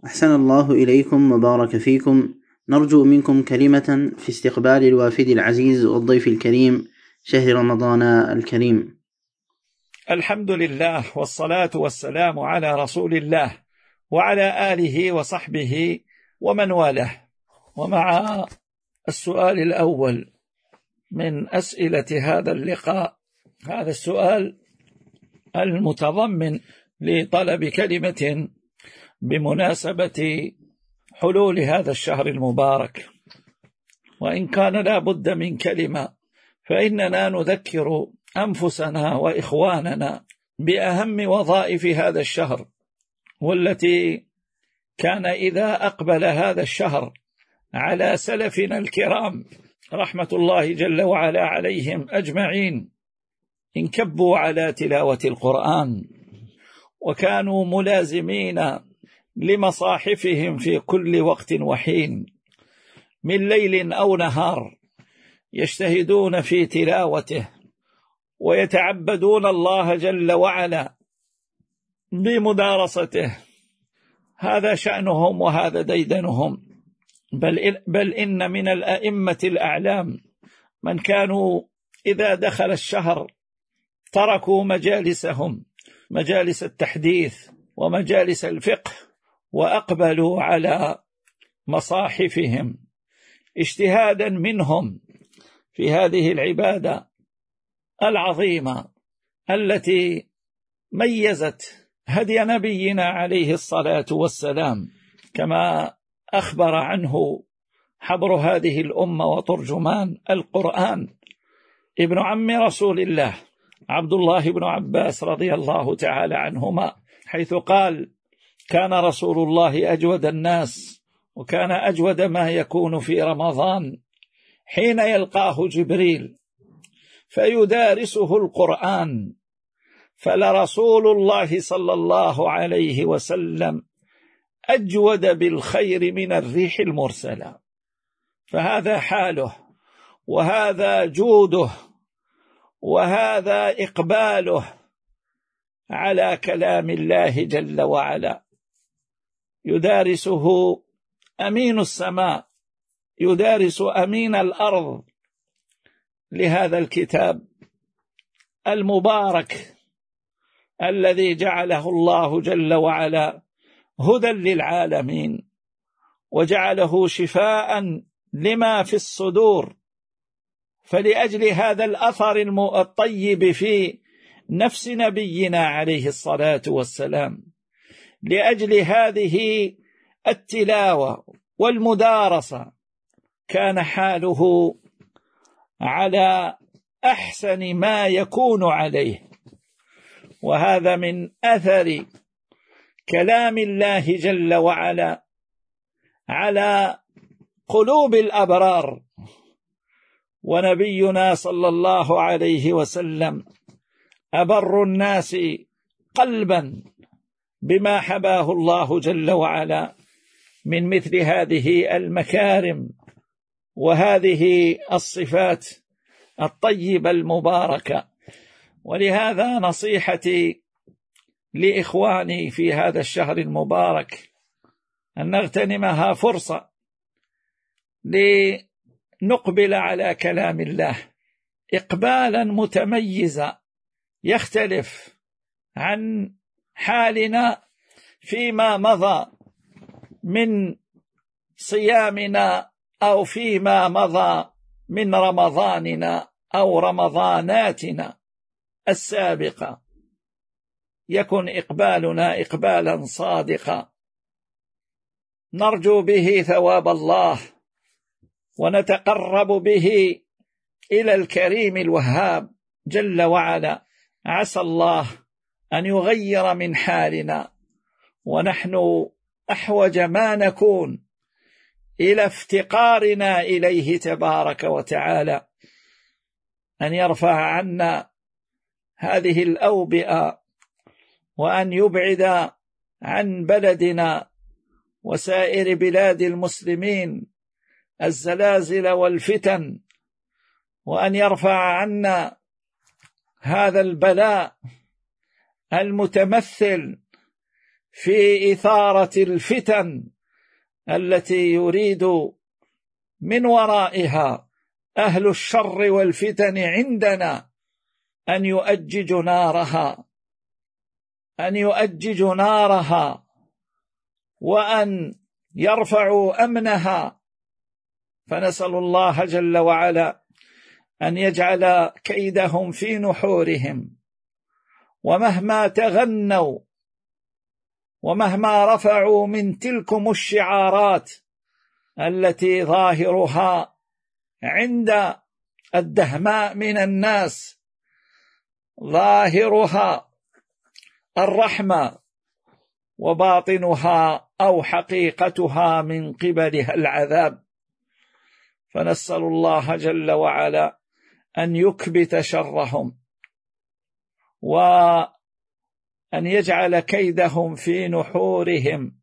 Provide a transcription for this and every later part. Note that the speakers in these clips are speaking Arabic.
أحسن الله إليكم وبارك فيكم. نرجو منكم كلمة في استقبال الوافد العزيز والضيف الكريم شهر رمضان الكريم. الحمد لله والصلاة والسلام على رسول الله وعلى آله وصحبه ومن والاه. ومع السؤال الأول من أسئلة هذا اللقاء، هذا السؤال المتضمن لطلب كلمة بمناسبة حلول هذا الشهر المبارك، وإن كان لا بد من كلمة فإننا نذكر أنفسنا وإخواننا بأهم وظائف هذا الشهر، والتي كان إذا أقبل هذا الشهر على سلفنا الكرام رحمة الله جل وعلا عليهم أجمعين انكبوا على تلاوة القرآن، وكانوا ملازمين لمصاحفهم في كل وقت وحين من ليل أو نهار، يجتهدون في تلاوته ويتعبدون الله جل وعلا بمدارسته. هذا شأنهم وهذا ديدنهم. بل إن من الأئمة الأعلام من كانوا إذا دخل الشهر تركوا مجالسهم، مجالس التحديث ومجالس الفقه، وأقبلوا على مصاحفهم اجتهادا منهم في هذه العبادة العظيمة التي ميزت هدي نبينا عليه الصلاة والسلام، كما أخبر عنه حبر هذه الأمة وترجمان القرآن ابن عم رسول الله عبد الله بن عباس رضي الله تعالى عنهما، حيث قال: كان رسول الله أجود الناس، وكان أجود ما يكون في رمضان حين يلقاه جبريل فيدارسه القرآن، فلرسول الله صلى الله عليه وسلم أجود بالخير من الريح المرسلة. فهذا حاله، وهذا جوده، وهذا إقباله على كلام الله جل وعلا. يدارسه أمين السماء، يدارس أمين الأرض لهذا الكتاب المبارك الذي جعله الله جل وعلا هدى للعالمين، وجعله شفاء لما في الصدور. فلأجل هذا الأثر الطيب في نفس نبينا عليه الصلاة والسلام، لأجل هذه التلاوة والمدارسة، كان حاله على أحسن ما يكون عليه. وهذا من أثر كلام الله جل وعلا على قلوب الأبرار. ونبينا صلى الله عليه وسلم أبر الناس قلبا بما حباه الله جل وعلا من مثل هذه المكارم وهذه الصفات الطيبة المباركة. ولهذا نصيحتي لإخواني في هذا الشهر المبارك أن نغتنمها فرصة لنقبل على كلام الله إقبالا متميزا يختلف عن حالنا فيما مضى من صيامنا أو فيما مضى من رمضاننا أو رمضاناتنا السابقة. يكن إقبالنا إقبالا صادقا نرجو به ثواب الله، ونتقرب به إلى الكريم الوهاب جل وعلا. عسى الله أن يغير من حالنا، ونحن أحوج ما نكون إلى افتقارنا إليه تبارك وتعالى، أن يرفع عنا هذه الأوبئة، وأن يبعد عن بلدنا وسائر بلاد المسلمين الزلازل والفتن، وأن يرفع عنا هذا البلاء المتمثل في إثارة الفتن التي يريد من ورائها أهل الشر والفتن عندنا أن يؤججوا نارها وأن يرفعوا أمنها. فنسأل الله جل وعلا أن يجعل كيدهم في نحورهم، ومهما تغنوا ومهما رفعوا من تلكم الشعارات التي ظاهرها عند الدهماء من الناس ظاهرها الرحمة وباطنها أو حقيقتها من قبلها العذاب، فنسأل الله جل وعلا أن يكبت شرهم وأن يجعل كيدهم في نحورهم،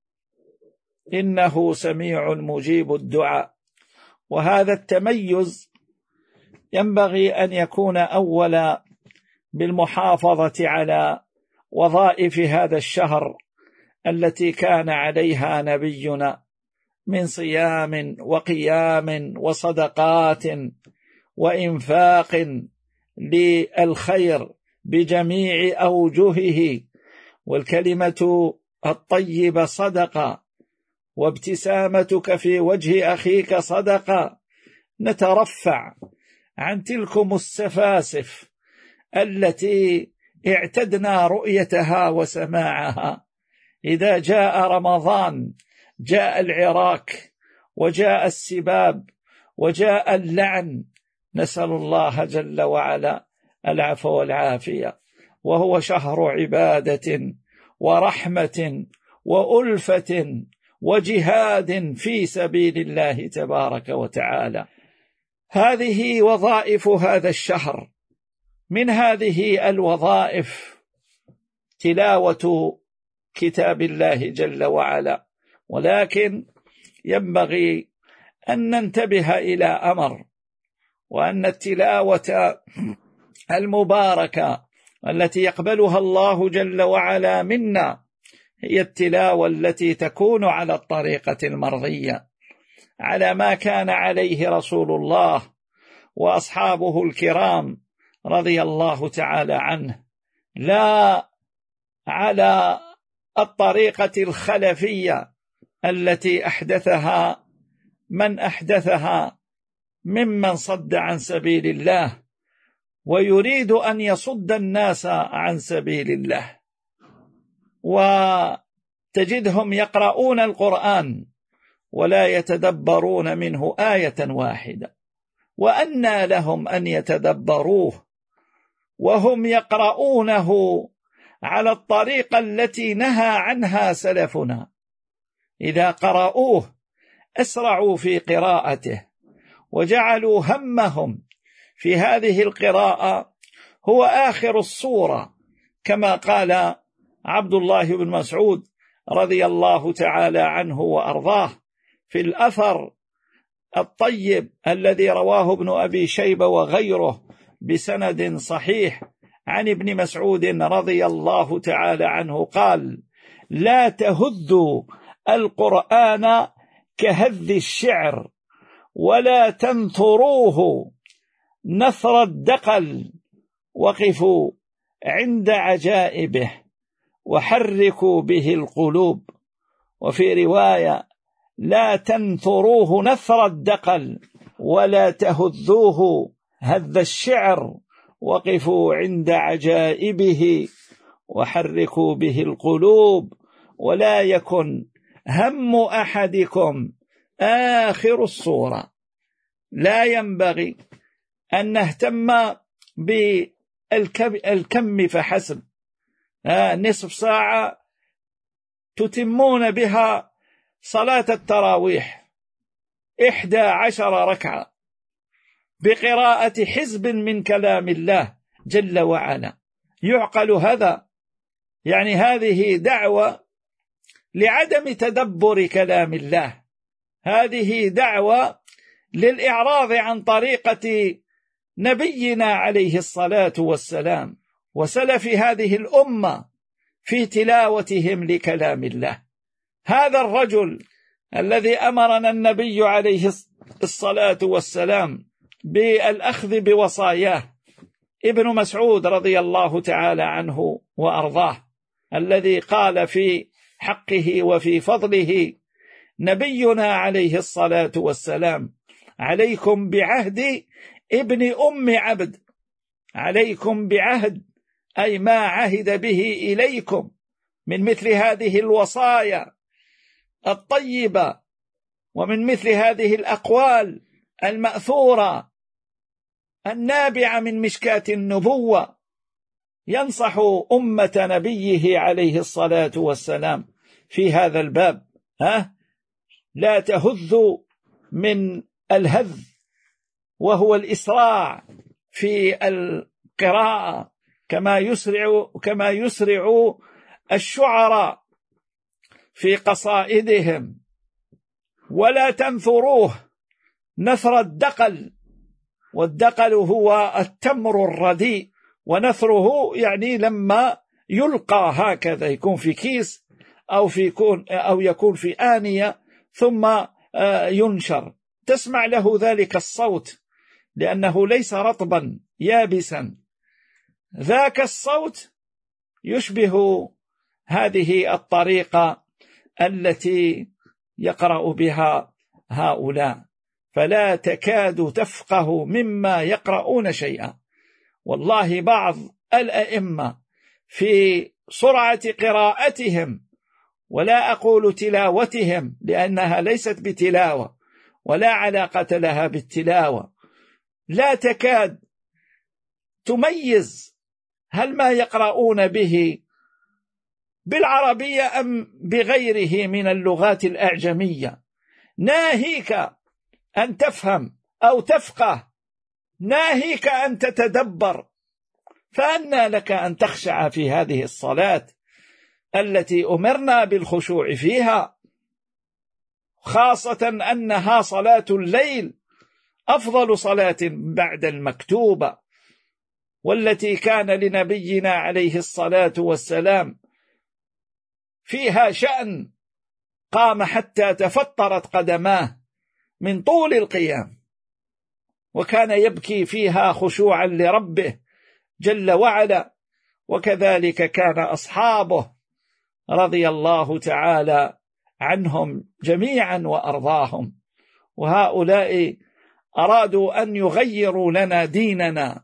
إنه سميع مجيب الدعاء. وهذا التميز ينبغي أن يكون أولا بالمحافظة على وظائف هذا الشهر التي كان عليها نبينا من صيام وقيام وصدقات وإنفاق للخير بجميع أوجهه، والكلمة الطيبة صدقة، وابتسامتك في وجه أخيك صدقة. نترفع عن تلكم السفاسف التي اعتدنا رؤيتها وسماعها. إذا جاء رمضان جاء العراك وجاء السباب وجاء اللعن، نسأل الله جل وعلا العفو والعافية، وهو شهر عبادة ورحمة وألفة وجهاد في سبيل الله تبارك وتعالى. هذه وظائف هذا الشهر. من هذه الوظائف تلاوة كتاب الله جل وعلا، ولكن ينبغي أن ننتبه إلى أمر، وأن التلاوة المباركة التي يقبلها الله جل وعلا منا هي التلاوة التي تكون على الطريقة المرضية، على ما كان عليه رسول الله وأصحابه الكرام رضي الله تعالى عنه، لا على الطريقة الخلفية التي أحدثها من أحدثها ممن صد عن سبيل الله ويريد أن يصد الناس عن سبيل الله. وتجدهم يقرؤون القرآن ولا يتدبرون منه آية واحدة، وأنى لهم أن يتدبروه وهم يقرؤونه على الطريقة التي نهى عنها سلفنا. إذا قرأوه أسرعوا في قراءته وجعلوا همهم في هذه القراءة هو آخر الصورة، كما قال عبد الله بن مسعود رضي الله تعالى عنه وأرضاه في الأثر الطيب الذي رواه ابن أبي شيبة وغيره بسند صحيح عن ابن مسعود رضي الله تعالى عنه قال: لا تهذوا القرآن كهذ الشعر ولا تنثروه نثر الدقل، وقفوا عند عجائبه وحركوا به القلوب. وفي رواية: لا تنثروه نثر الدقل ولا تهذوه هذ الشعر، وقفوا عند عجائبه وحركوا به القلوب، ولا يكن هم أحدكم آخر الصورة. لا ينبغي أن نهتم بالكم فحسب، نصف ساعة تتمون بها صلاة التراويح 11 ركعة بقراءة حزب من كلام الله جل وعلا. يعقل هذا؟ يعني هذه دعوة لعدم تدبر كلام الله، هذه دعوة للإعراض عن طريقة نبينا عليه الصلاة والسلام وسلف هذه الأمة في تلاوتهم لكلام الله. هذا الرجل الذي أمرنا النبي عليه الصلاة والسلام بالأخذ بوصاياه، ابن مسعود رضي الله تعالى عنه وأرضاه، الذي قال في حقه وفي فضله نبينا عليه الصلاة والسلام: عليكم بعهد ابن أم عبد. عليكم بعهد أي ما عهد به إليكم من مثل هذه الوصايا الطيبة، ومن مثل هذه الأقوال المأثورة النابعة من مشكاة النبوة، ينصح أمة نبيه عليه الصلاة والسلام في هذا الباب. لا تهذوا من الهذ، وهو الإسراع في القراءة، كما يسرع الشعراء في قصائدهم. ولا تنثروه نثر الدقل، والدقل هو التمر الرديء، ونثره يعني لما يلقى هكذا، يكون في كيس أو يكون في آنية ثم ينشر، تسمع له ذلك الصوت لأنه ليس رطبا يابسا. ذاك الصوت يشبه هذه الطريقة التي يقرأ بها هؤلاء، فلا تكاد تفقه مما يقرؤون شيئا. والله بعض الأئمة في سرعة قراءتهم، ولا أقول تلاوتهم لأنها ليست بتلاوة ولا علاقة لها بالتلاوة، لا تكاد تميز هل ما يقرؤون به بالعربية أم بغيره من اللغات الأعجمية. ناهيك أن تفهم أو تفقه، ناهيك أن تتدبر، فأنى لك أن تخشع في هذه الصلاة التي أمرنا بالخشوع فيها، خاصة أنها صلاة الليل، أفضل صلاة بعد المكتوبة، والتي كان لنبينا عليه الصلاة والسلام فيها شأن، قام حتى تفطرت قدماه من طول القيام، وكان يبكي فيها خشوعا لربه جل وعلا. وكذلك كان أصحابه رضي الله تعالى عنهم جميعا وأرضاهم. وهؤلاء أرادوا أن يغيروا لنا ديننا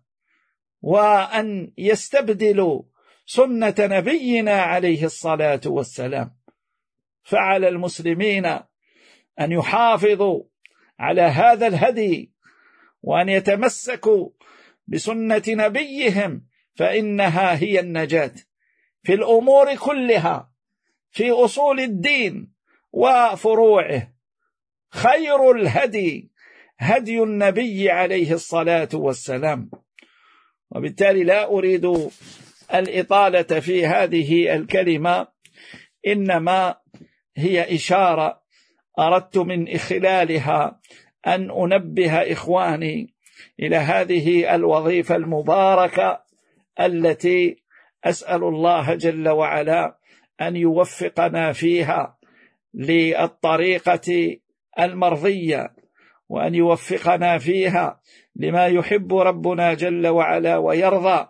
وأن يستبدلوا سنة نبينا عليه الصلاة والسلام. فعلى المسلمين أن يحافظوا على هذا الهدي، وأن يتمسكوا بسنة نبيهم، فإنها هي النجاة في الأمور كلها، في أصول الدين وفروعه. خير الهدي هدي النبي عليه الصلاة والسلام. وبالتالي لا أريد الإطالة في هذه الكلمة، إنما هي إشارة أردت من خلالها أن أنبه إخواني إلى هذه الوظيفة المباركة التي أسأل الله جل وعلا أن يوفقنا فيها للطريقة المرضية، وأن يوفقنا فيها لما يحب ربنا جل وعلا ويرضى،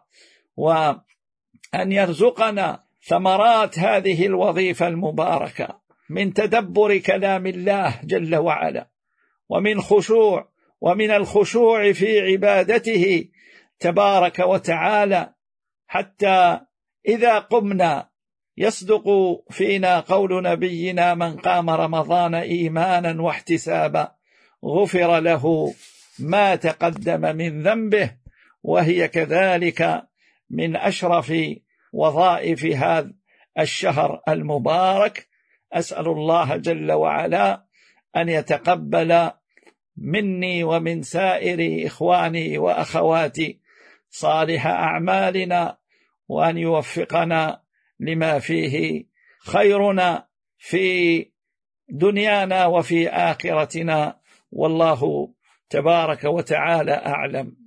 وأن يرزقنا ثمرات هذه الوظيفة المباركة من تدبر كلام الله جل وعلا، ومن خشوع، ومن الخشوع في عبادته تبارك وتعالى، حتى إذا قمنا يصدق فينا قول نبينا: من قام رمضان إيمانا واحتسابا غفر له ما تقدم من ذنبه. وهي كذلك من أشرف وظائف هذا الشهر المبارك. أسأل الله جل وعلا أن يتقبل مني ومن سائر إخواني وأخواتي صالح أعمالنا، وأن يوفقنا لما فيه خيرنا في دنيانا وفي آخرتنا، والله تبارك وتعالى أعلم.